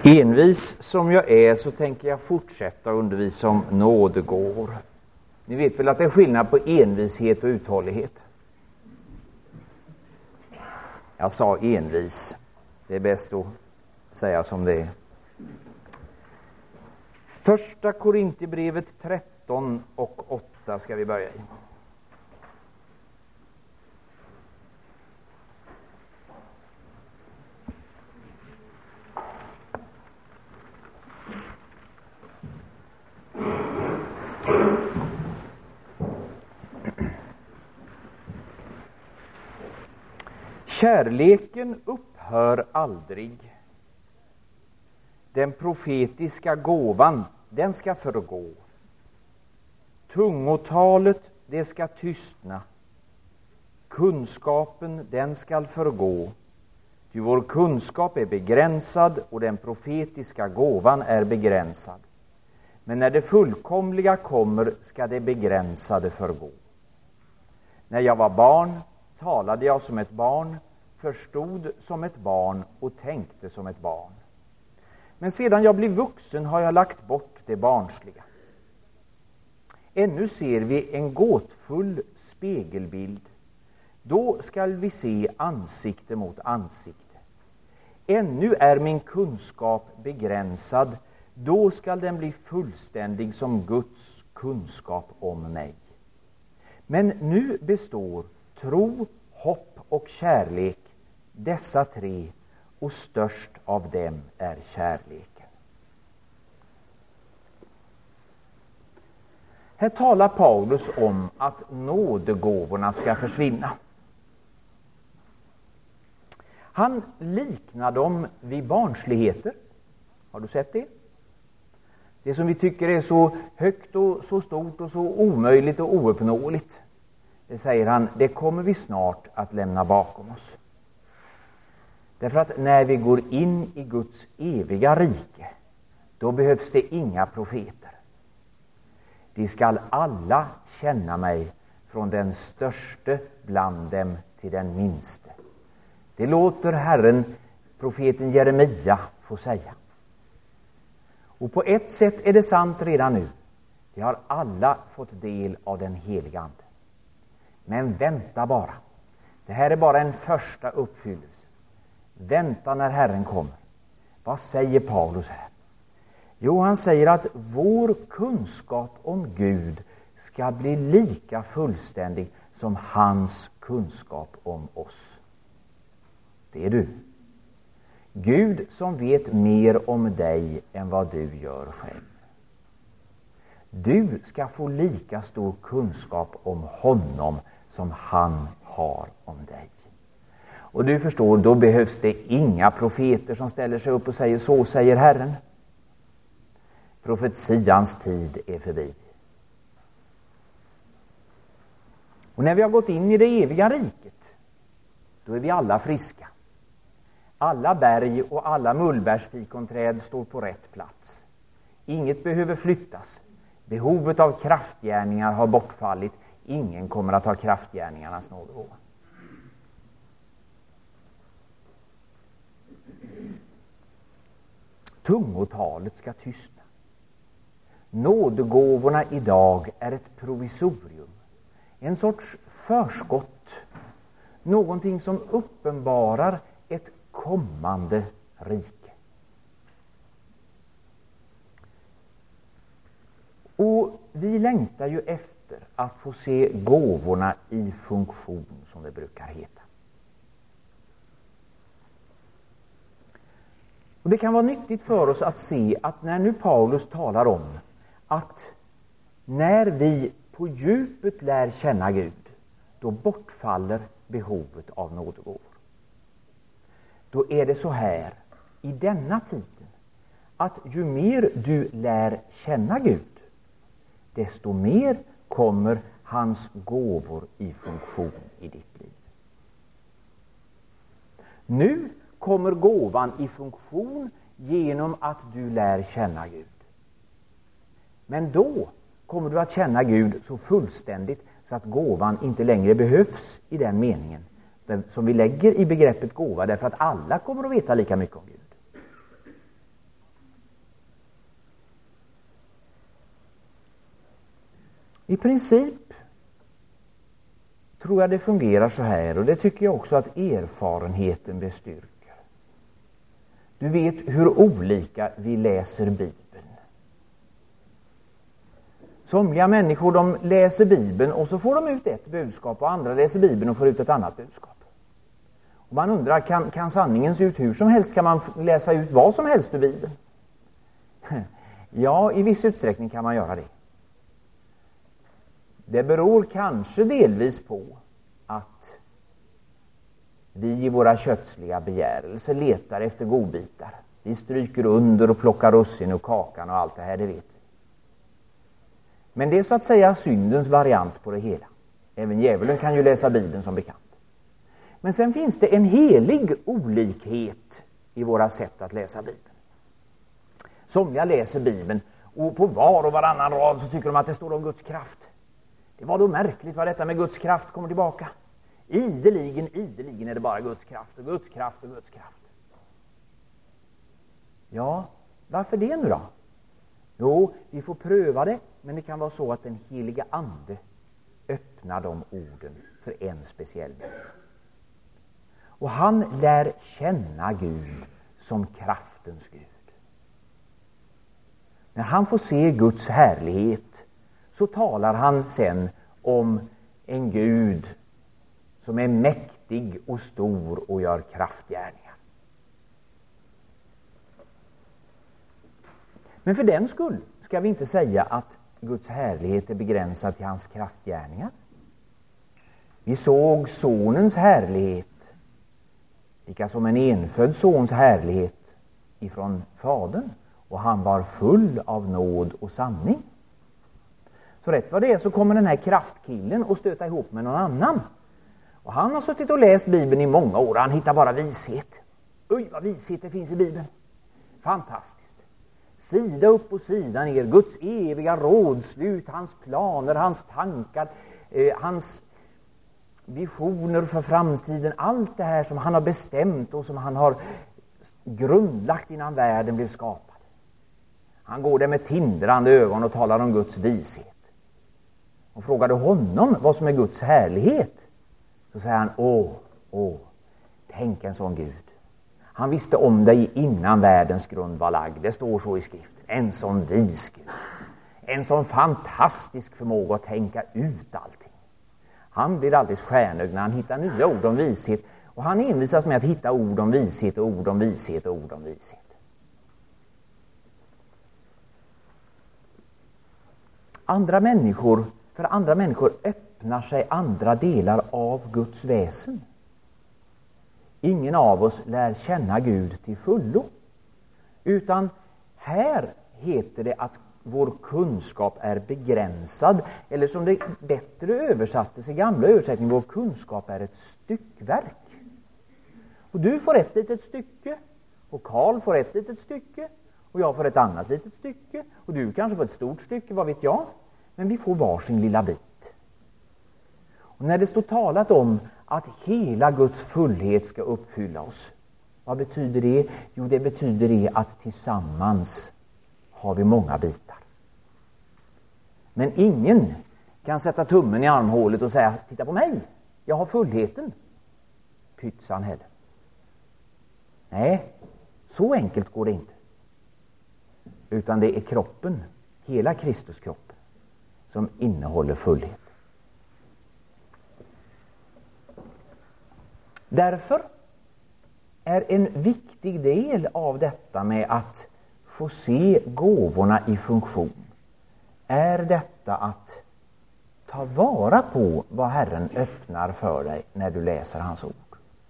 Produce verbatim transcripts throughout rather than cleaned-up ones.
Envis som jag är så tänker jag fortsätta undervisa om nådegåvor. Ni vet väl att det är skillnad på envishet och uthållighet. Jag sa envis. Det är bäst att säga som det är. Första Korinthierbrevet tretton och åtta ska vi börja i. Kärleken upphör aldrig. Den profetiska gåvan, den ska förgå. Tungotalet, det ska tystna. Kunskapen, den ska förgå. Ty vår kunskap är begränsad och den profetiska gåvan är begränsad. Men när det fullkomliga kommer ska det begränsade förgå. När jag var barn talade jag som ett barn, förstod som ett barn och tänkte som ett barn. Men sedan jag blev vuxen har jag lagt bort det barnsliga. Ännu ser vi en gåtfull spegelbild. Då skall vi se ansikte mot ansikte. Ännu är min kunskap begränsad. Då skall den bli fullständig som Guds kunskap om mig. Men nu består tro, hopp och kärlek, dessa tre, och störst av dem är kärleken. Här talar Paulus om att nådegåvorna ska försvinna. Han liknar dem vid barnsligheter. Har du sett det? Det som vi tycker är så högt och så stort och så omöjligt och ouppnåeligt. Det säger han, det kommer vi snart att lämna bakom oss. Därför att när vi går in i Guds eviga rike, då behövs det inga profeter. De skall alla känna mig, från den störste bland dem till den minste. Det låter Herren, profeten Jeremia, få säga. Och på ett sätt är det sant redan nu. De har alla fått del av den heliga Ande. Men vänta bara. Det här är bara en första uppfyllelse. Vänta när Herren kommer. Vad säger Paulus här? Jo, han säger att vår kunskap om Gud ska bli lika fullständig som hans kunskap om oss. Det är du. Gud som vet mer om dig än vad du gör själv. Du ska få lika stor kunskap om honom som han har om dig. Och du förstår, då behövs det inga profeter som ställer sig upp och säger så säger Herren. Profetians tid är förbi. Och när vi har gått in i det eviga riket, då är vi alla friska. Alla berg och alla mullbärsfikonträd står på rätt plats. Inget behöver flyttas. Behovet av kraftgärningar har bortfallit. Ingen kommer att ha kraftgärningarnas nådegåva. Tungotalet ska tystna. Nådegåvorna idag är ett provisorium. En sorts förskott. Någonting som uppenbarar ett kommande rike. Och vi längtar ju efter att få se gåvorna i funktion, som det brukar heta. Och det kan vara nyttigt för oss att se att när nu Paulus talar om att när vi på djupet lär känna Gud, då bortfaller behovet av nådegåvor. Då är det så här i denna tiden att ju mer du lär känna Gud, desto mer kommer hans gåvor i funktion i ditt liv. Nu kommer gåvan i funktion genom att du lär känna Gud. Men då kommer du att känna Gud så fullständigt så att gåvan inte längre behövs i den meningen som vi lägger i begreppet gåva, därför att alla kommer att veta lika mycket om Gud. I princip tror jag det fungerar så här, och det tycker jag också att erfarenheten bestyrker. Du vet hur olika vi läser Bibeln. Somliga människor de läser Bibeln och så får de ut ett budskap, och andra läser Bibeln och får ut ett annat budskap. Och man undrar, kan, kan sanningen se ut hur som helst? Kan man läsa ut vad som helst ur Bibeln? Ja, i viss utsträckning kan man göra det. Det beror kanske delvis på att vi i våra kötsliga begärelser letar efter godbitar. Vi stryker under och plockar russin och kakan och allt det här, det vet vi. Men det är så att säga syndens variant på det hela. Även djävulen kan ju läsa Bibeln som bekant. Men sen finns det en helig olikhet i våra sätt att läsa Bibeln. Somliga läser Bibeln och på var och varannan rad så tycker de att det står om Guds kraft. Det var då märkligt vad detta med Guds kraft kommer tillbaka. Ideligen, ideligen är det bara Guds kraft och Guds kraft och Guds kraft. Ja, varför det nu då? Jo, vi får pröva det, men det kan vara så att den heliga ande öppnar de orden för en speciell människa. Och han lär känna Gud som kraftens Gud. När han får se Guds härlighet så talar han sen om en Gud som är mäktig och stor och gör kraftgärningar. Men för den skull ska vi inte säga att Guds härlighet är begränsad till hans kraftgärningar. Vi såg sonens härlighet, lika som en enfödd sons härlighet ifrån fadern, och han var full av nåd och sanning. Så rätt vad det är så kommer den här kraftkillen att stöta ihop med någon annan. Och han har suttit och läst Bibeln i många år, han hittar bara vishet. Oj, vad vishet det finns i Bibeln. Fantastiskt. Sida upp och sida ner, Guds eviga rådslut, hans planer, hans tankar, eh, hans visioner för framtiden. Allt det här som han har bestämt och som han har grundlagt innan världen blev skapad. Han går där med tindrande ögon och talar om Guds vishet. Och frågade honom vad som är Guds härlighet. Så säger han, åh, åh, tänk en sån Gud. Han visste om dig innan världens grund var lagd. Det står så i skriften. En sån vis Gud. En sån fantastisk förmåga att tänka ut allting. Han blir alldeles stjärnögd när han hittar nya ord om vishet. Och han envisas med att hitta ord om vishet och ord om vishet och ord om vishet. Andra människor, för andra människor öppnar sig andra delar av Guds väsen. Ingen av oss lär känna Gud till fullo. Utan här heter det att vår kunskap är begränsad. Eller som det bättre översattes i gamla översättning, vår kunskap är ett styckverk. Och du får ett litet stycke, och Karl får ett litet stycke, och jag får ett annat litet stycke, och du kanske får ett stort stycke, vad vet jag. Men vi får varsin lilla bit. Och när det står talat om att hela Guds fullhet ska uppfylla oss, vad betyder det? Jo, det betyder det att tillsammans har vi många bitar. Men ingen kan sätta tummen i armhålet och säga, titta på mig, jag har fullheten. Pytsan heller. Nej, så enkelt går det inte. Utan det är kroppen, hela Kristuskroppen, som innehåller fullhet. Därför är en viktig del av detta med att få se gåvorna i funktion, är detta att ta vara på vad Herren öppnar för dig när du läser hans ord.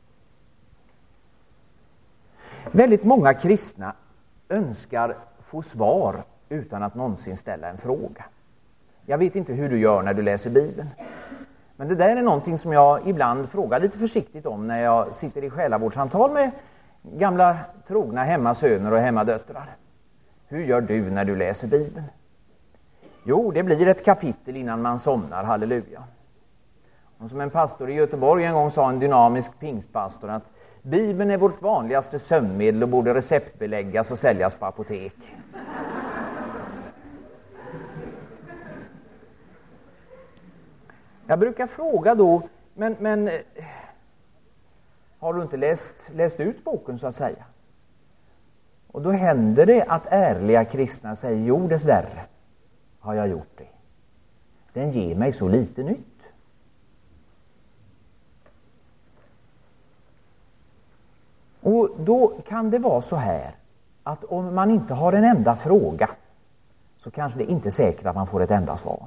Väldigt många kristna önskar få svar utan att någonsin ställa en fråga. Jag vet inte hur du gör när du läser Bibeln. Men det där är någonting som jag ibland frågar lite försiktigt om när jag sitter i själavårdssamtal med gamla trogna hemmasöner och hemmadöttrar. Hur gör du när du läser Bibeln? Jo, det blir ett kapitel innan man somnar, halleluja. Och som en pastor i Göteborg en gång sa, en dynamisk pingstpastor, att Bibeln är vårt vanligaste sömnmedel och borde receptbeläggas och säljas på apotek. Jag brukar fråga då, men, men har du inte läst, läst ut boken så att säga? Och då händer det att ärliga kristna säger, jo dessvärre har jag gjort det. Den ger mig så lite nytt. Och då kan det vara så här att om man inte har en enda fråga så kanske det inte är säkert att man får ett enda svar.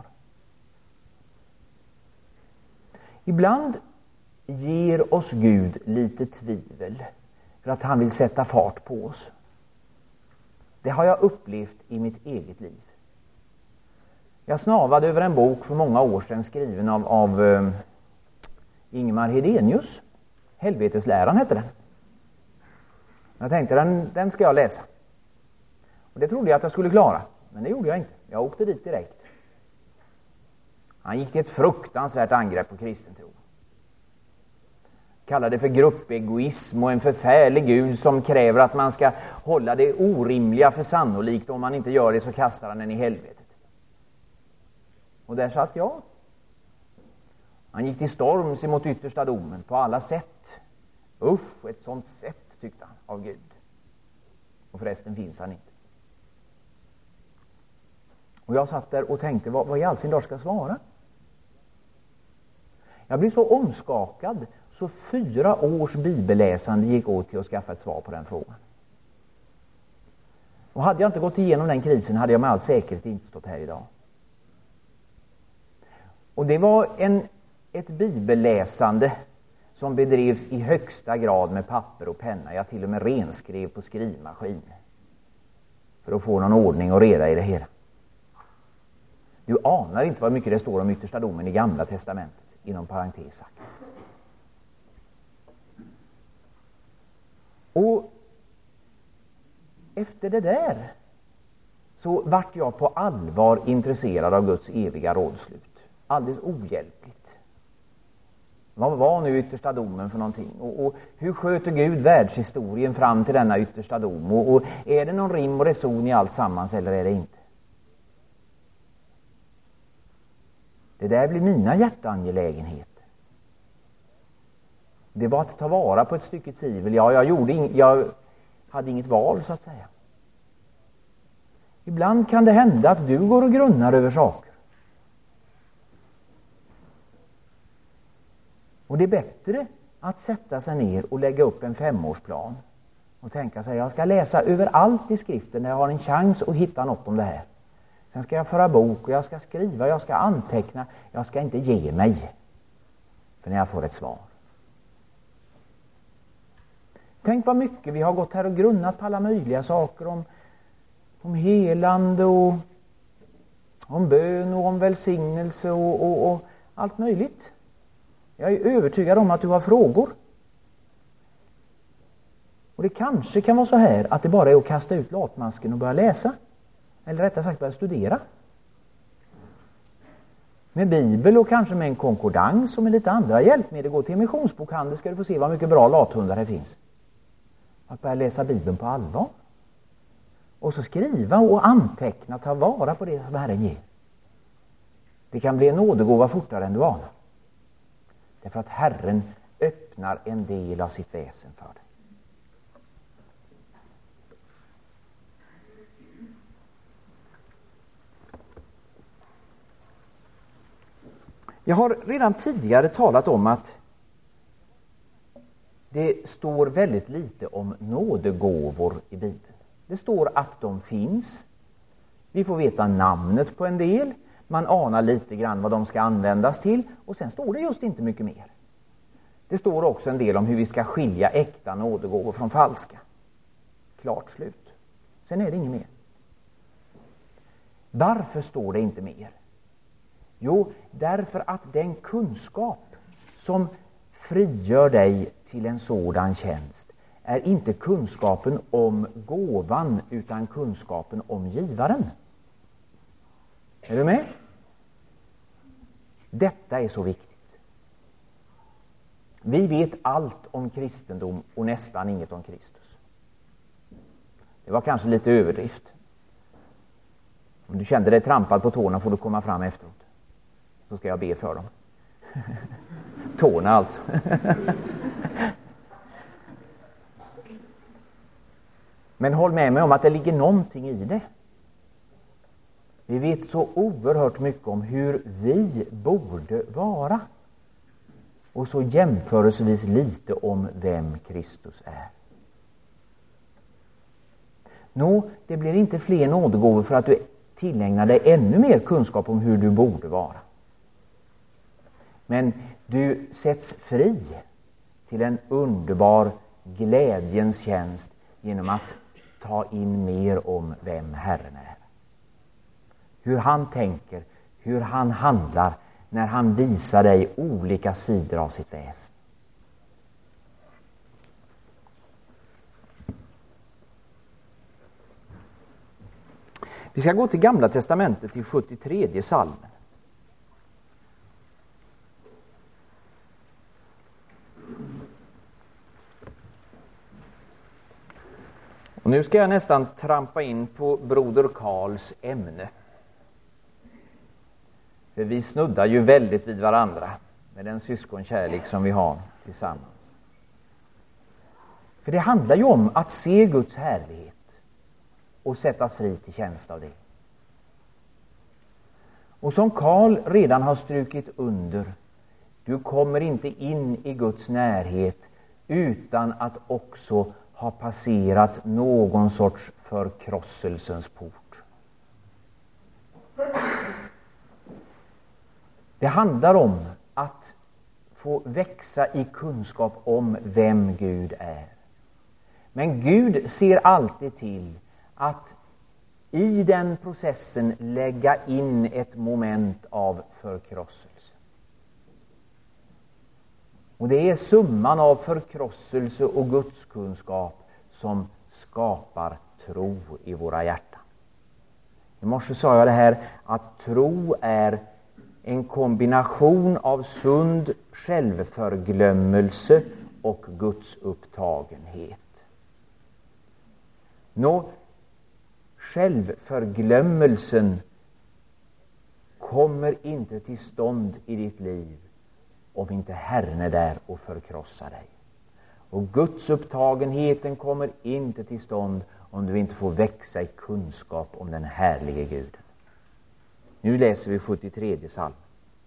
Ibland ger oss Gud lite tvivel för att han vill sätta fart på oss. Det har jag upplevt i mitt eget liv. Jag snavade över en bok för många år sedan skriven av, av uh, Ingemar Hedenius. Helvetesläran hette den. Jag tänkte, den, den ska jag läsa. Och det trodde jag att jag skulle klara. Men det gjorde jag inte. Jag åkte dit direkt. Han gick till ett fruktansvärt angrepp på kristen tro. Kallade det för gruppegoism och en förfärlig Gud som kräver att man ska hålla det orimliga för sannolikt. Om man inte gör det så kastar han den i helvetet. Och där satt jag. Han gick till storms emot yttersta domen på alla sätt. Usch, ett sånt sätt tyckte han av Gud. Och förresten finns han inte. Och jag satt där och tänkte, vad, vad i all sin dag ska jag svara? Jag blev så omskakad så fyra års bibelläsande gick åt till att skaffa ett svar på den frågan. Och hade jag inte gått igenom den krisen hade jag med all säkerhet inte stått här idag. Och det var en, ett bibelläsande som bedrevs i högsta grad med papper och penna. Jag till och med renskrev på skrivmaskin för att få någon ordning och reda i det hela. Du anar inte vad mycket det står om yttersta domen i Gamla testamentet, inom parentes sagt. Och efter det där så vart jag på allvar intresserad av Guds eviga rådslut. Alldeles ohjälpligt. Vad var nu yttersta domen för någonting? Och, och hur sköter Gud världshistorien fram till denna yttersta dom? Och, och är det någon rim och reson i allt sammans eller är det inte? Det där blir mina hjärteangelägenheter. Det var att ta vara på ett stycke tvivel. Ja, jag, gjorde ing- jag hade inget val så att säga. Ibland kan det hända att du går och grunnar över saker. Och det är bättre att sätta sig ner och lägga upp en femårsplan. Och tänka sig, jag ska läsa överallt i skriften när jag har en chans att hitta något om det här. Sen ska jag föra bok och jag ska skriva, jag ska anteckna. Jag ska inte ge mig. För när jag får ett svar. Tänk vad mycket vi har gått här och grunnat på alla möjliga saker. Om, om helande och om bön och om välsignelse och, och, och allt möjligt. Jag är övertygad om att du har frågor. Och det kanske kan vara så här att det bara är att kasta ut latmasken och börja läsa. Eller rättare sagt börja studera. Med bibel och kanske med en konkordans och med lite andra hjälpmedel. Gå till missionsbokhandel ska du få se vad mycket bra lathundar det finns. Att börja läsa bibeln på allvar. Och så skriva och anteckna, ta vara på det som Herren ger. Det kan bli en nådegåva fortare än du anar. Därför att Herren öppnar en del av sitt väsen för dig. Jag har redan tidigare talat om att det står väldigt lite om nådegåvor i Bibeln. Det står att de finns. Vi får veta namnet på en del. Man anar lite grann vad de ska användas till. Och sen står det just inte mycket mer. Det står också en del om hur vi ska skilja äkta nådegåvor från falska. Klart slut. Sen är det inget mer. Varför står det inte mer? Jo, därför att den kunskap som frigör dig till en sådan tjänst är inte kunskapen om gåvan utan kunskapen om givaren. Är du med? Detta är så viktigt. Vi vet allt om kristendom och nästan inget om Kristus. Det var kanske lite överdrift. Om du kände dig trampad på tårna får du komma fram efteråt. Så ska jag be för dem. Tårna alltså. Men håll med mig om att det ligger någonting i det. Vi vet så oerhört mycket om hur vi borde vara. Och så jämförelsevis lite om vem Kristus är. Nå, det blir inte fler nådegåvor för att du tillägnar dig ännu mer kunskap om hur du borde vara. Men du sätts fri till en underbar glädjens tjänst genom att ta in mer om vem Herren är. Hur han tänker, hur han handlar när han visar dig olika sidor av sitt väsen. Vi ska gå till Gamla testamentet till sjuttio-tredje psalmen. Och nu ska jag nästan trampa in på broder Karls ämne. För vi snuddar ju väldigt vid varandra med den syskonkärlek som vi har tillsammans. För det handlar ju om att se Guds härlighet och sättas fri till tjänst av det. Och som Karl redan har strukit under, du kommer inte in i Guds närhet utan att också ha passerat någon sorts förkrosselsens port. Det handlar om att få växa i kunskap om vem Gud är. Men Gud ser alltid till att i den processen lägga in ett moment av förkrosselse. Och det är summan av förkrosselse och gudskunskap som skapar tro i våra hjärtan. I morse sa jag det här att tro är en kombination av sund självförglömmelse och Guds upptagenhet. Nå, självförglömmelsen kommer inte till stånd i ditt liv om inte Herren är där och förkrossar dig. Och Guds upptagenheten kommer inte till stånd om du inte får växa i kunskap om den härlige Guden. Nu läser vi sjuttio-tredje psalm.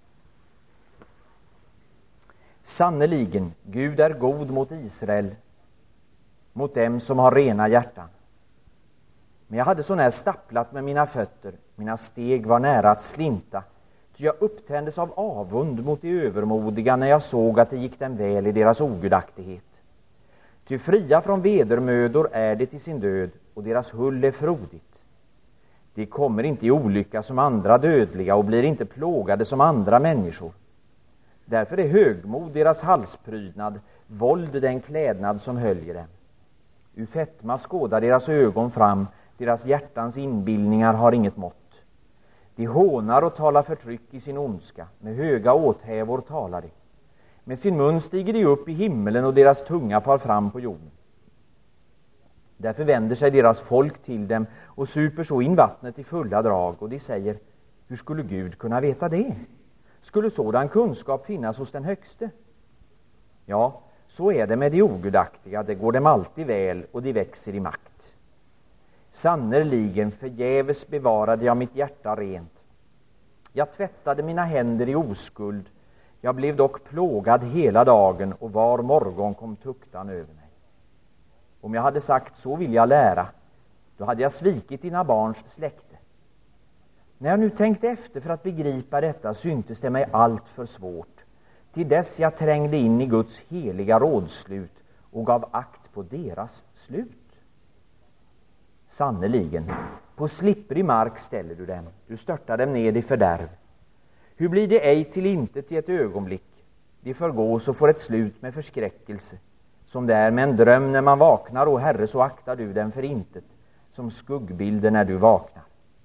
Sannoliken, Gud är god mot Israel, mot dem som har rena hjärtan. Men jag hade så när stapplat med mina fötter, mina steg var nära att slinta. Ty jag upptändes av avund mot de övermodiga när jag såg att det gick dem väl i deras ogudaktighet. Ty fria från vedermödor är det till sin död, och deras hull är frodigt. De kommer inte i olycka som andra dödliga och blir inte plågade som andra människor. Därför är högmod deras halsprydnad, våld den klädnad som höljer dem. Ur fetma skådar deras ögon fram, deras hjärtans inbildningar har inget mått. De hånar och talar förtryck i sin ondska, med höga åthävor talar de. Med sin mun stiger de upp i himmelen och deras tunga far fram på jorden. Därför vänder sig deras folk till dem och super så in vattnet i fulla drag, och de säger, hur skulle Gud kunna veta det? Skulle sådan kunskap finnas hos den högste? Ja, så är det med de ogudaktiga, det går dem alltid väl och de växer i makt. Sannerligen förgäves bevarade jag mitt hjärta rent. Jag tvättade mina händer i oskuld. Jag blev dock plågad hela dagen, och var morgon kom tuktan över mig. Om jag hade sagt, så vill jag lära, då hade jag svikit dina barns släkte. När jag nu tänkte efter för att begripa detta, syntes det mig allt för svårt, till dess jag trängde in i Guds heliga rådslut och gav akt på deras slut. Sannerligen, på slipprig mark ställer du dem, du störtar dem ned i fördärv. Hur blir det ej till intet i ett ögonblick? De förgås och får ett slut med förskräckelse. Som det är med en dröm när man vaknar, och Herre, så aktar du den för intet, som skuggbilder när du vaknar.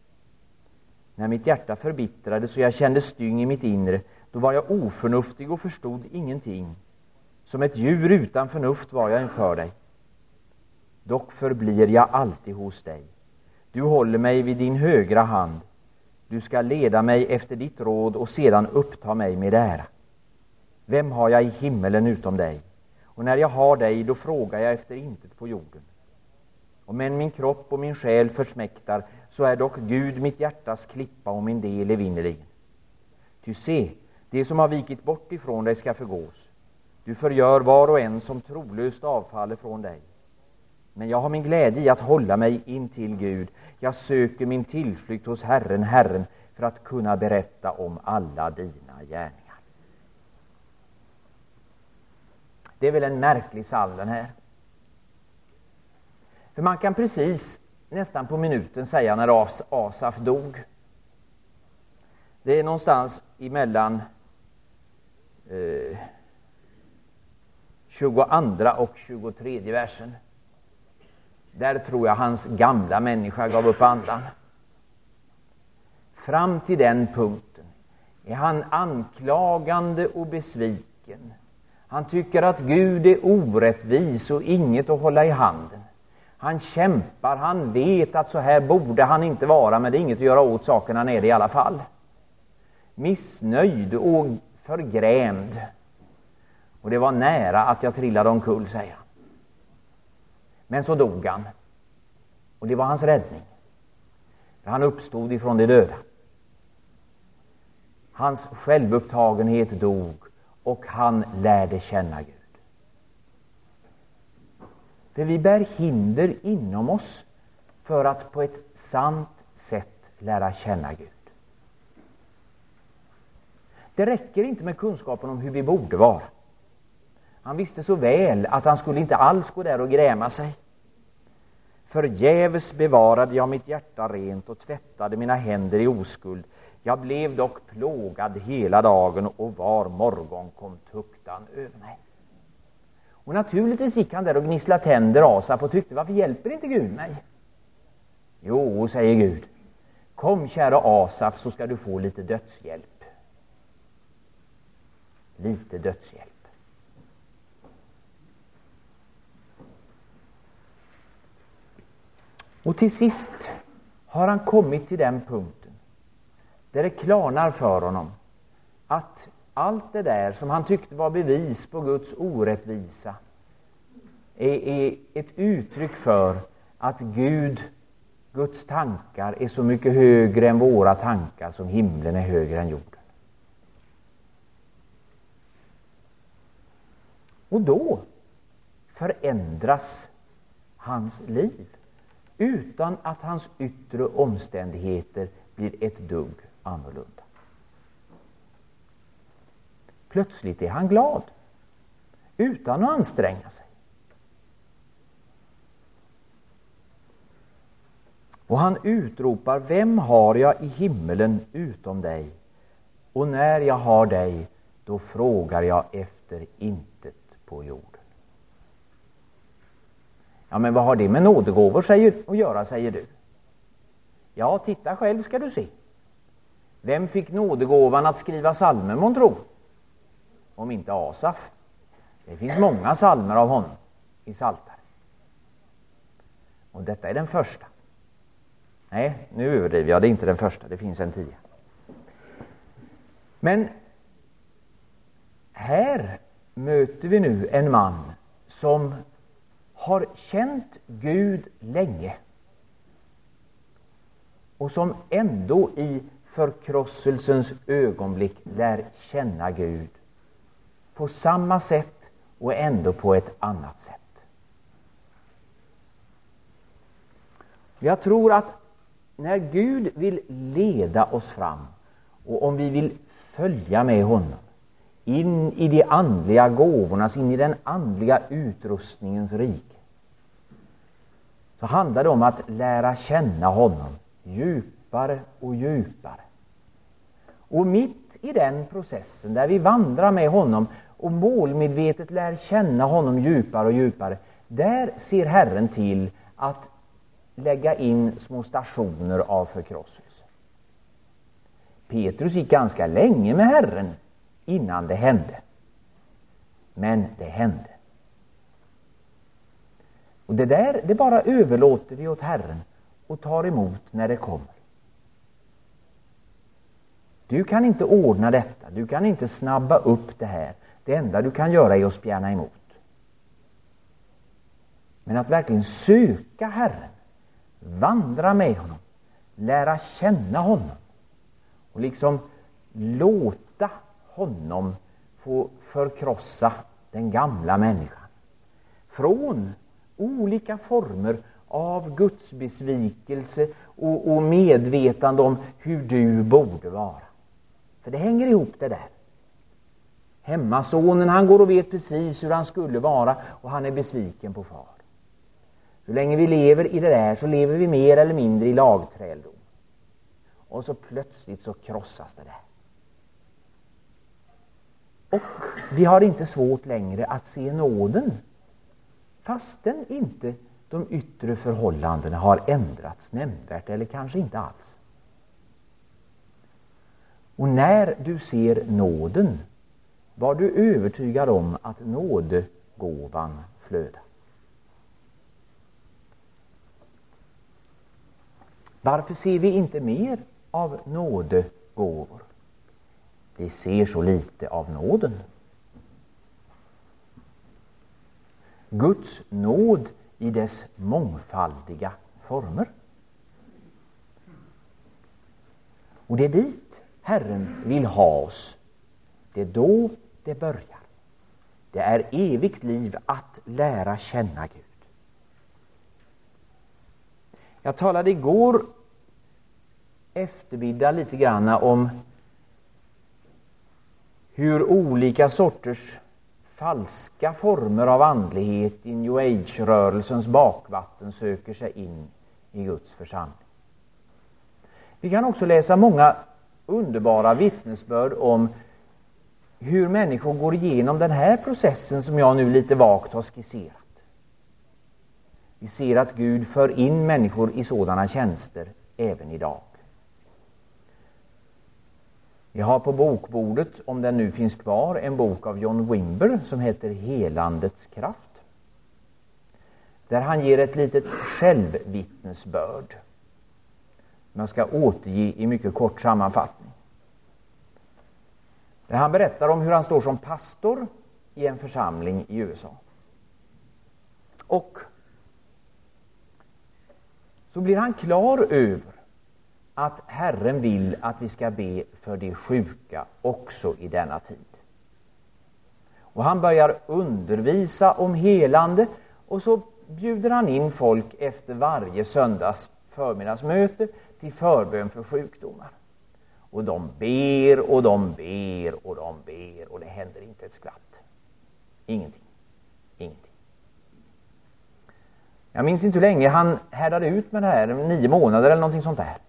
När mitt hjärta förbittrade så jag kände styng i mitt inre, då var jag oförnuftig och förstod ingenting. Som ett djur utan förnuft var jag inför dig. Dock förblir jag alltid hos dig. Du håller mig vid din högra hand. Du ska leda mig efter ditt råd och sedan uppta mig med ära. Vem har jag i himmelen utom dig? Och när jag har dig, då frågar jag efter intet på jorden. Och men min kropp och min själ försmäktar, så är dock Gud mitt hjärtas klippa och min del evinnerligen. Ty se, det som har vikit bort ifrån dig ska förgås. Du förgör var och en som trolöst avfaller från dig. Men jag har min glädje i att hålla mig in till Gud. Jag söker min tillflykt hos Herren, Herren, för att kunna berätta om alla dina gärningar. Det är väl en märklig psalm den här. För man kan precis nästan på minuten säga när As- Asaf dog. Det är någonstans emellan eh, tjugoandra och tjugotredje versen. Där tror jag hans gamla människa gav upp andan. Fram till den punkten är han anklagande och besviken. Han tycker att Gud är orättvis och inget att hålla i handen. Han kämpar, han vet att så här borde han inte vara, men det är inget att göra åt saken, han är det i alla fall. Missnöjd och förgrämd. Och det var nära att jag trillade omkull, säger han. Men så dog han. Och det var hans räddning. För han uppstod ifrån de döda. Hans självupptagenhet dog och han lärde känna Gud. För vi bär hinder inom oss för att på ett sant sätt lära känna Gud. Det räcker inte med kunskapen om hur vi borde vara. Han visste så väl att han skulle inte alls gå där och gräma sig. Förgäves bevarade jag mitt hjärta rent och tvättade mina händer i oskuld. Jag blev dock plågad hela dagen och var morgon kom tuktan över mig. Och naturligtvis gick han där och gnisslade tänder Asaf och tyckte, varför hjälper inte Gud mig? Jo, säger Gud, kom kära Asaf så ska du få lite dödshjälp. Lite dödshjälp. Och till sist har han kommit till den punkten där det klarnar för honom att allt det där som han tyckte var bevis på Guds orättvisa är, är ett uttryck för att Gud, Guds tankar är så mycket högre än våra tankar som himlen är högre än jorden. Och då förändras hans liv utan att hans yttre omständigheter blir ett dugg annorlunda. Plötsligt är han glad utan att anstränga sig. Och han utropar, vem har jag i himmelen utom dig? Och när jag har dig, då frågar jag efter intet på jorden. Ja, men vad har det med nådegåvor säger, att göra, säger du? Ja, titta själv ska du se. Vem fick nådegåvan att skriva psalmer, man tror? Om inte Asaf. Det finns många psalmer av honom i Psaltaren. Och detta är den första. Nej, nu överdriver jag, det är inte den första, det finns en tio. Men här möter vi nu en man som har känt Gud länge och som ändå i förkrosselsens ögonblick lär känna Gud på samma sätt och ändå på ett annat sätt. Jag tror att när Gud vill leda oss fram och om vi vill följa med honom in i de andliga gåvornas, in i den andliga utrustningens rike, så handlar det om att lära känna honom djupare och djupare. Och mitt i den processen där vi vandrar med honom och målmedvetet lär känna honom djupare och djupare, där ser Herren till att lägga in små stationer av förkrosselse. Petrus gick ganska länge med Herren innan det hände. Men det hände. Och det där, det bara överlåter vi åt Herren och tar emot när det kommer. Du kan inte ordna detta, du kan inte snabba upp det här. Det enda du kan göra är att spjärna emot. Men att verkligen söka Herren, vandra med honom, lära känna honom och liksom låta honom få förkrossa den gamla människan. Från olika former av Guds besvikelse och, och medvetande om hur du borde vara. För det hänger ihop det där. Hemmasonen, han går och vet precis hur han skulle vara och han är besviken på far. Så länge vi lever i det där så lever vi mer eller mindre i lagträldom. Och så plötsligt så krossas det där. Och vi har inte svårt längre att se nåden. Fastän inte de yttre förhållandena har ändrats nämnvärt eller kanske inte alls. Och när du ser nåden var du övertygad om att nådegåvan flödar. Varför ser vi inte mer av nådegåvor? Vi ser så lite av nåden. Guds nåd i dess mångfaldiga former. Och det är dit Herren vill ha oss. Det är då det börjar. Det är evigt liv att lära känna Gud. Jag talade igår eftermiddag lite grann om hur olika sorters falska former av andlighet i New Age-rörelsens bakvatten söker sig in i Guds församling. Vi kan också läsa många underbara vittnesbörd om hur människor går igenom den här processen som jag nu lite vagt har skisserat. Vi ser att Gud för in människor i sådana tjänster även idag. Vi har på bokbordet, om den nu finns kvar, en bok av John Wimber som heter Helandets kraft. Där han ger ett litet självvittnesbörd. Jag ska återge i mycket kort sammanfattning. Där han berättar om hur han står som pastor i en församling i U S A. Och så blir han klar över att Herren vill att vi ska be för de sjuka också i denna tid. Och han börjar undervisa om helande och så bjuder han in folk efter varje söndags förmiddagsmöte till förbön för sjukdomar. Och de ber och de ber och de ber och det händer inte ett skvatt. Ingenting. Ingenting. Jag minns inte hur länge han härdade ut med det här, nio månader eller någonting sånt där.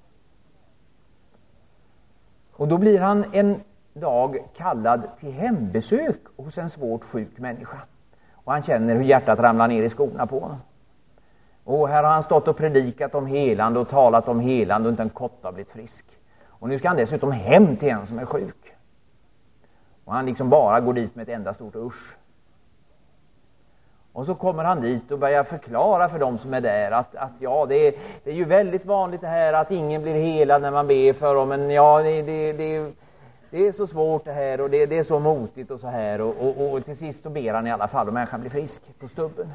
Och då blir han en dag kallad till hembesök hos en svårt sjuk människa. Och han känner hur hjärtat ramlar ner i skorna på honom. Och här har han stått och predikat om helande och talat om helande och inte en kotta blivit frisk. Och nu ska han dessutom hem till en som är sjuk. Och han liksom bara går dit med ett enda stort usch. Och så kommer han dit och börjar förklara för dem som är där att, att ja, det är, det är ju väldigt vanligt det här att ingen blir helad när man ber för dem. Men ja, det, det, det, det är så svårt det här och det, det är så motigt och så här. Och, och, och till sist så ber han i alla fall och människan blir frisk på stubben.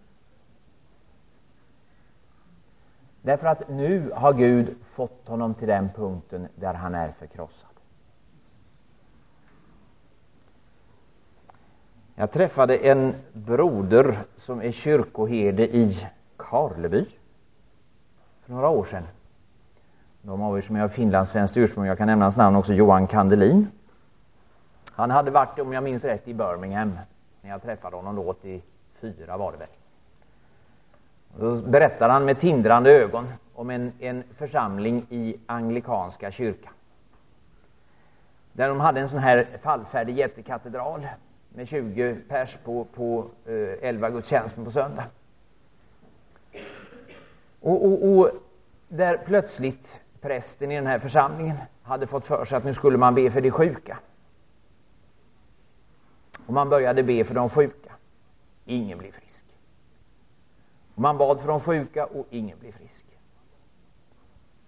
Därför att nu har Gud fått honom till den punkten där han är förkrossad. Jag träffade en broder som är kyrkoherde i Karleby för några år sedan. De av er som är av finlandssvenskt ursprung, jag kan nämna hans namn också, Johan Kandelin. Han hade varit, om jag minns rätt, i Birmingham när jag träffade honom då, åttiofyra var det väl. Då berättar han med tindrande ögon om en, en församling i anglikanska kyrkan. Där de hade en sån här fallfärdig jättekatedral med tjugo pers på, på eh, elva gudstjänsten på söndag. Och, och, och där plötsligt prästen i den här församlingen hade fått för sig att nu skulle man be för de sjuka. Och man började be för de sjuka. Ingen blev frisk. Och man bad för de sjuka och ingen blev frisk.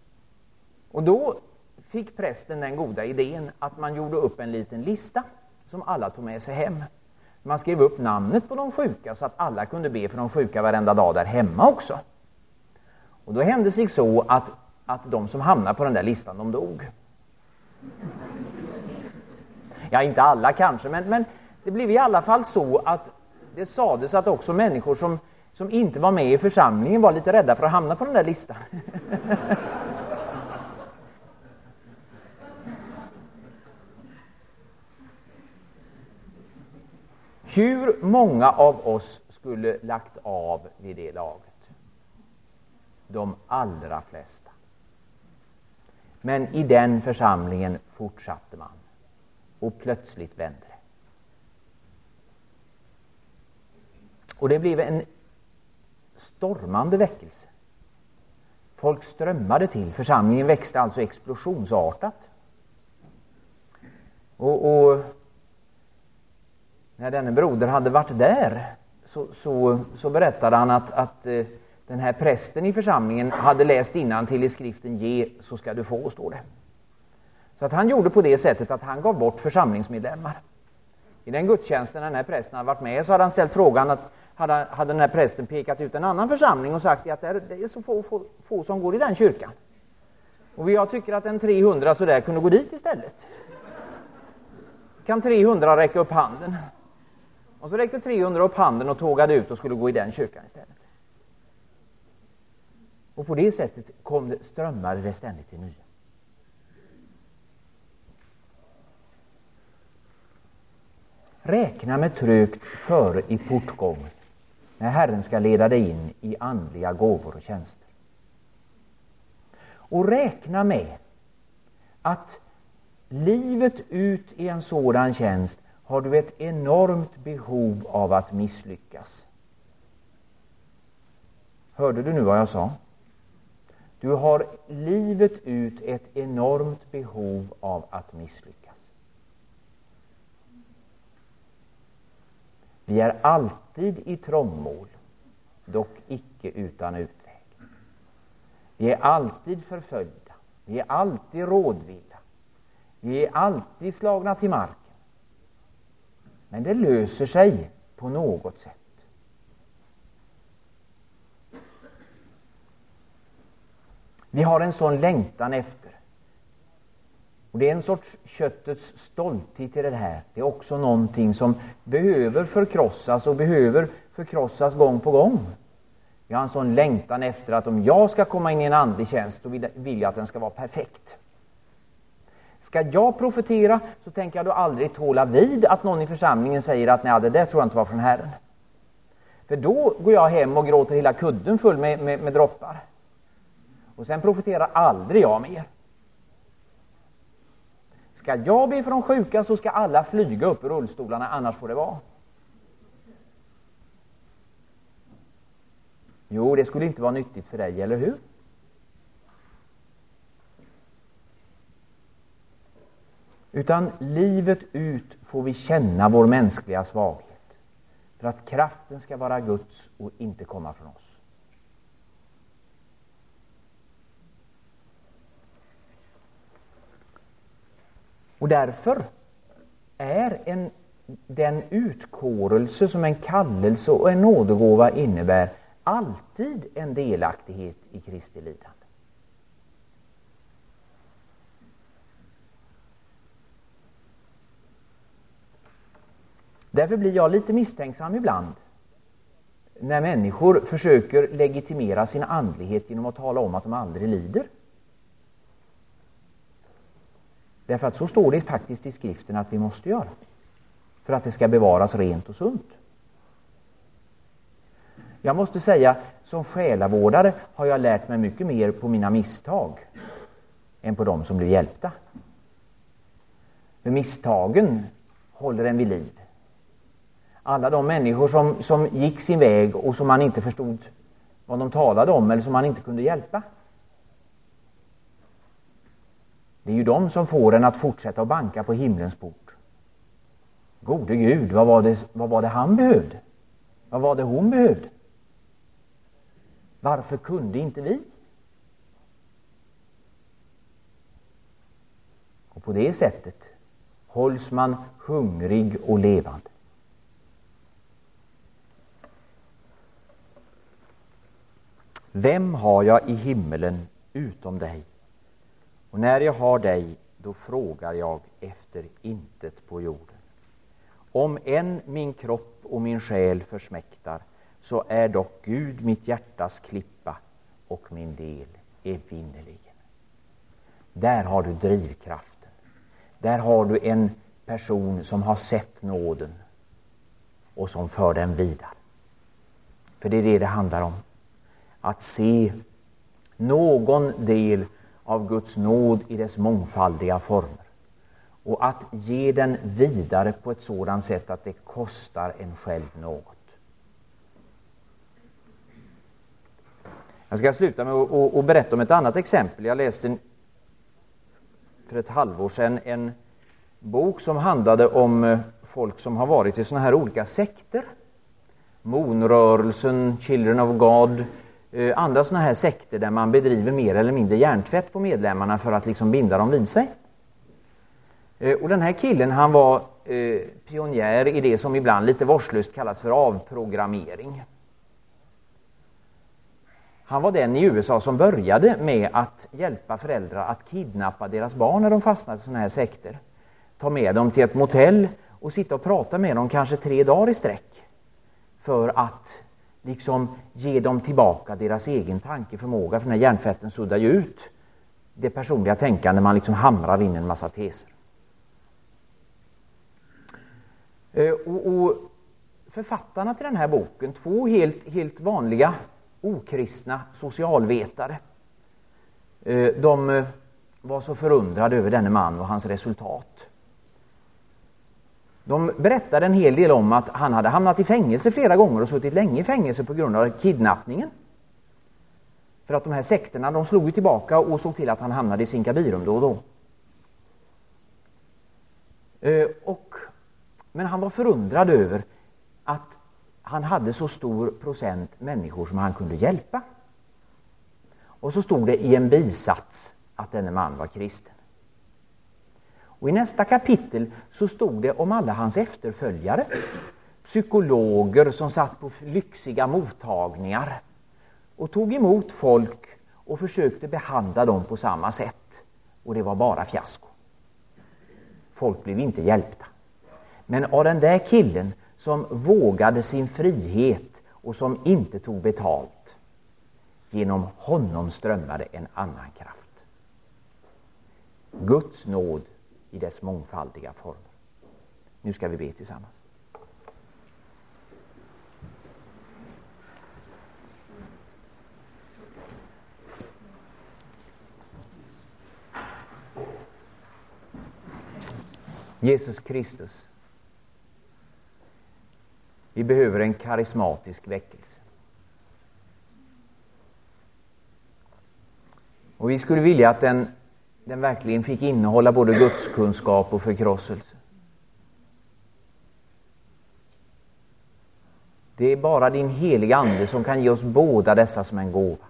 Och då fick prästen den goda idén att man gjorde upp en liten lista som alla tog med sig hem. Man skrev upp namnet på de sjuka så att alla kunde be för de sjuka varenda dag där hemma också. Och då hände sig så att, att de som hamnade på den där listan, de dog. Ja, inte alla kanske, men, men det blev i alla fall så att det sades att också människor som, som inte var med i församlingen var lite rädda för att hamna på den där listan. Hur många av oss skulle lagt av vid det laget? De allra flesta. Men i den församlingen fortsatte man. Och plötsligt vände det. Och det blev en stormande väckelse. Folk strömmade till. Församlingen växte alltså explosionsartat. Och, och när denne broder hade varit där så, så, så berättade han att, att eh, den här prästen i församlingen hade läst innantill i skriften ge så ska du få, står det. Så att han gjorde på det sättet att han gav bort församlingsmedlemmar. I den gudstjänsten när den här prästen hade varit med så hade han ställt frågan att hade, hade den här prästen pekat ut en annan församling och sagt att det är, det är så få, få, få som går i den kyrkan. Och jag tycker att en trehundra så där kunde gå dit istället. Kan trehundra räcka upp handen? Och så räckte trehundra upp handen och tågade ut och skulle gå i den kyrkan istället. Och på det sättet kom det, strömmade det ständigt till nya. Räkna med trögt före i portgången när Herren ska leda dig in i andliga gåvor och tjänster. Och räkna med att livet ut i en sådan tjänst har du ett enormt behov av att misslyckas. Hörde du nu vad jag sa? Du har livet ut ett enormt behov av att misslyckas. Vi är alltid i trångmål, dock icke utan utväg. Vi är alltid förföljda. Vi är alltid rådvilla. Vi är alltid slagna till marken. Men det löser sig på något sätt. Vi har en sån längtan efter. Och det är en sorts köttets stolthet i det här. Det är också någonting som behöver förkrossas och behöver förkrossas gång på gång. Vi har en sån längtan efter att om jag ska komma in i en andlig tjänst då vill jag att den ska vara perfekt. Ska jag profetera så tänker jag då aldrig tåla vid att någon i församlingen säger att nej, det där tror jag inte var från Herren. För då går jag hem och gråter hela kudden full med, med, med droppar. Och sen profeterar aldrig jag mer. Ska jag be för de sjuka så ska alla flyga upp i rullstolarna, annars får det vara. Jo, det skulle inte vara nyttigt för dig, eller hur? Utan livet ut får vi känna vår mänskliga svaghet. För att kraften ska vara Guds och inte komma från oss. Och därför är en, den utkårelse som en kallelse och en nådegåva innebär alltid en delaktighet i Kristi lidande. Därför blir jag lite misstänksam ibland när människor försöker legitimera sin andlighet genom att tala om att de aldrig lider. Därför att så står det faktiskt i skriften att vi måste göra. För att det ska bevaras rent och sunt. Jag måste säga, som själavårdare har jag lärt mig mycket mer på mina misstag än på de som blir hjälpta. För misstagen håller en vid liv. Alla de människor som, som gick sin väg och som man inte förstod vad de talade om eller som man inte kunde hjälpa. Det är ju de som får en att fortsätta att banka på himlens port. Gode Gud, vad var det, vad var det han behövde? Vad var det hon behövde? Varför kunde inte vi? Och på det sättet hålls man hungrig och levande. Vem har jag i himmelen utom dig? Och när jag har dig, då frågar jag efter intet på jorden. Om än min kropp och min själ försmäktar, så är dock Gud mitt hjärtas klippa och min del evinnerligen. Där har du drivkraften. Där har du en person som har sett nåden och som för den vidare. För det är det det handlar om. Att se någon del av Guds nåd i dess mångfaldiga former. Och att ge den vidare på ett sådant sätt att det kostar en själv något. Jag ska sluta med att, att, att berätta om ett annat exempel. Jag läste för ett halvår sedan en bok som handlade om folk som har varit i såna här olika sekter. Monrörelsen, Children of God, andra såna här sekter där man bedriver mer eller mindre hjärntvätt på medlemmarna för att liksom binda dem vid sig. Och den här killen, han var eh, pionjär i det som ibland lite vårdslöst kallas för avprogrammering. Han var den i U S A som började med att hjälpa föräldrar att kidnappa deras barn när de fastnade i såna här sekter. Ta med dem till ett motell och sitta och prata med dem kanske tre dagar i sträck. För att liksom ge dem tillbaka deras egen tankeförmåga. För den här hjärntvätten suddar ju ut det personliga tänkande, man liksom hamrar in en massa teser. Och, och författarna till den här boken, två helt, helt vanliga okristna socialvetare, de var så förundrade över denne man och hans resultat. De berättade en hel del om att han hade hamnat i fängelse flera gånger och suttit länge i fängelse på grund av kidnappningen. För att de här sekterna, de slog ju tillbaka och såg till att han hamnade i sin kabinrum då och då. Och Men han var förundrad över att han hade så stor procent människor som han kunde hjälpa. Och så stod det i en bisats att denne man var kristen. Och i nästa kapitel så stod det om alla hans efterföljare. Psykologer som satt på lyxiga mottagningar och tog emot folk och försökte behandla dem på samma sätt. Och det var bara fiasko. Folk blev inte hjälpta. Men av den där killen som vågade sin frihet och som inte tog betalt, genom honom strömmade en annan kraft. Guds nåd i dess mångfaldiga former. Nu ska vi be tillsammans. Jesus Kristus, vi behöver en karismatisk väckelse. Och vi skulle vilja att den, den verkligen fick innehålla både Guds kunskap och förkrosselse. Det är bara din heliga ande som kan ge oss båda dessa som en gåva.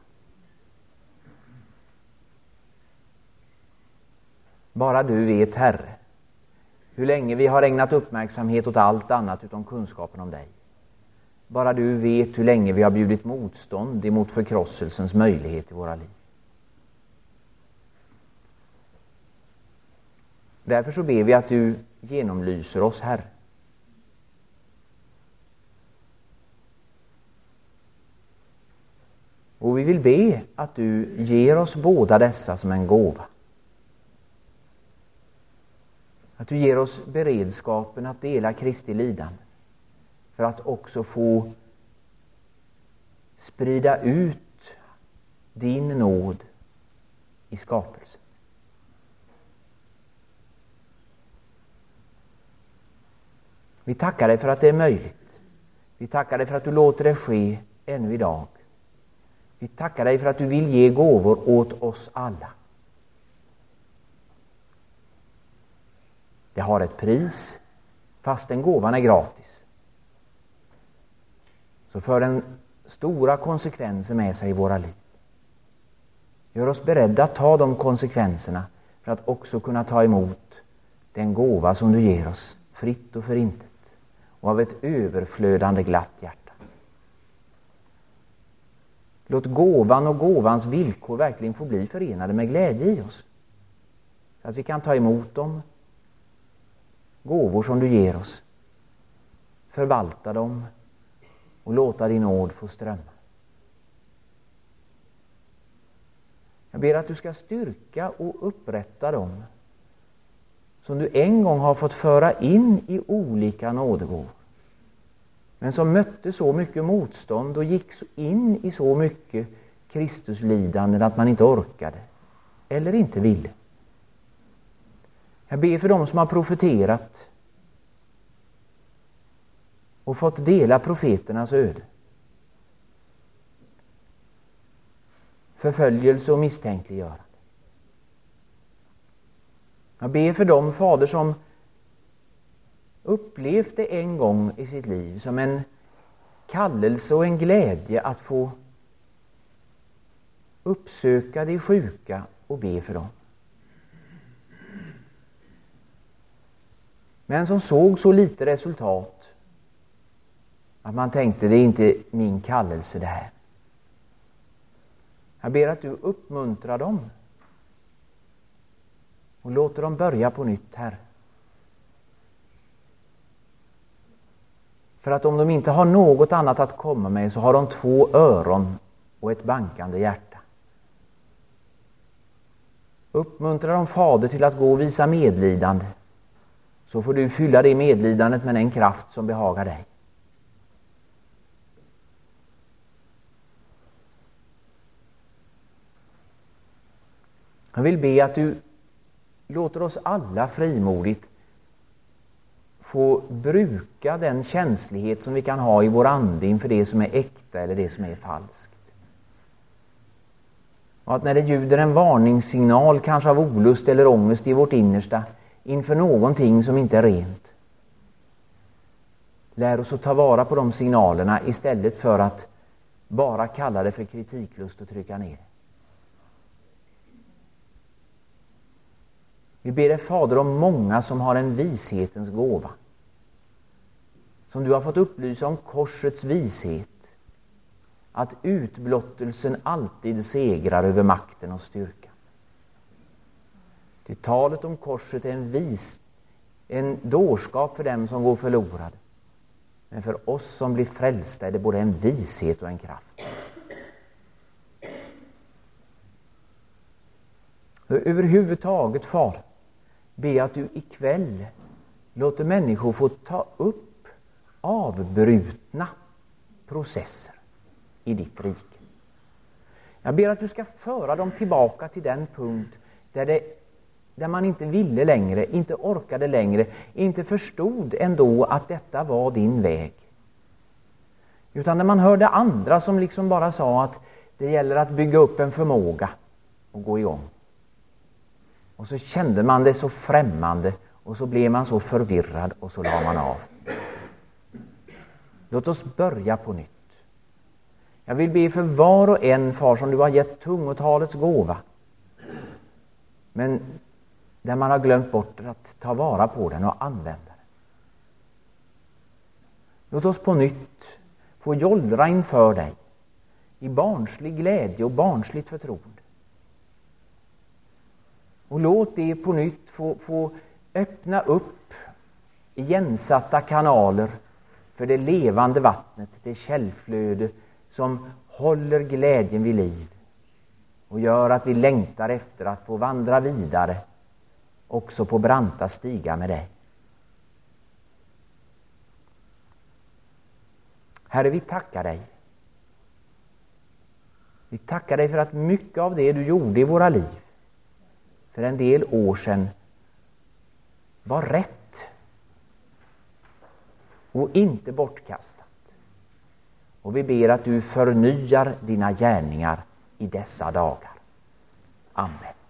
Bara du vet, Herre, hur länge vi har ägnat uppmärksamhet åt allt annat utom kunskapen om dig. Bara du vet hur länge vi har bjudit motstånd emot förkrosselsens möjlighet i våra liv. Därför så ber vi att du genomlyser oss, Herre. Och vi vill be att du ger oss båda dessa som en gåva. Att du ger oss beredskapen att dela Kristi lidande. För att också få sprida ut din nåd i skapelsen. Vi tackar dig för att det är möjligt. Vi tackar dig för att du låter det ske ännu idag. Vi tackar dig för att du vill ge gåvor åt oss alla. Det har ett pris, fast den gåvan är gratis. Så för den stora konsekvenser med sig i våra liv. Gör oss beredda att ta de konsekvenserna för att också kunna ta emot den gåva som du ger oss, fritt och förintet, och av ett överflödande glatt hjärta. Låt gåvan och gåvans villkor verkligen få bli förenade med glädje i oss. Så att vi kan ta emot dem, gåvor som du ger oss, förvalta dem och låta din nåd få strömma. Jag ber att du ska styrka och upprätta dem som du en gång har fått föra in i olika nådegåvor, men som mötte så mycket motstånd och gick in i så mycket Kristuslidande att man inte orkade eller inte ville. Jag ber för dem som har profeterat och fått dela profeternas öde. Förföljelse och misstänkliggörande. Jag ber för dem, Fader, som upplevt det en gång i sitt liv som en kallelse och en glädje att få uppsöka de sjuka och be för dem. Men som såg så lite resultat att man tänkte, det är inte min kallelse det här. Jag ber att du uppmuntrar dem och låter dem börja på nytt, här. För att om de inte har något annat att komma med så har de två öron och ett bankande hjärta. Uppmuntra dem, Fader, till att gå och visa medlidande. Så får du fylla det medlidandet med den kraft som behagar dig. Jag vill be att du låter oss alla frimodigt få bruka den känslighet som vi kan ha i vår ande inför det som är äkta eller det som är falskt. Och att när det ljuder en varningssignal, kanske av olust eller ångest i vårt innersta, inför någonting som inte är rent, lär oss att ta vara på de signalerna istället för att bara kalla det för kritiklust och trycka ner. Vi ber dig, Fader, om många som har en vishetens gåva. Som du har fått upplysa om korsets vishet. Att utblottelsen alltid segrar över makten och styrkan. Till talet om korset är en vis, en dårskap för dem som går förlorade. Men för oss som blir frälsta är det både en vishet och en kraft. Så överhuvudtaget, Far, be att du ikväll låter människor få ta upp avbrutna processer i ditt rike. Jag ber att du ska föra dem tillbaka till den punkt där, det, där man inte ville längre, inte orkade längre, inte förstod ändå att detta var din väg. Utan när man hörde andra som liksom bara sa att det gäller att bygga upp en förmåga och gå igång. Och så kände man det så främmande och så blev man så förvirrad och så la man av. Låt oss börja på nytt. Jag vill be för var och en, Far, som du har gett tungotalets gåva. Men där man har glömt bort att ta vara på den och använda den. Låt oss på nytt få jollra inför dig i barnslig glädje och barnsligt förtroende. Och låt det på nytt få, få öppna upp igensatta kanaler för det levande vattnet, det källflöde som håller glädjen vid liv och gör att vi längtar efter att få vandra vidare också på branta stigar med dig. Herre, vi tackar dig. Vi tackar dig för att mycket av det du gjorde i våra liv för en del år sedan var rätt och inte bortkastat. Och vi ber att du förnyar dina gärningar i dessa dagar. Amen.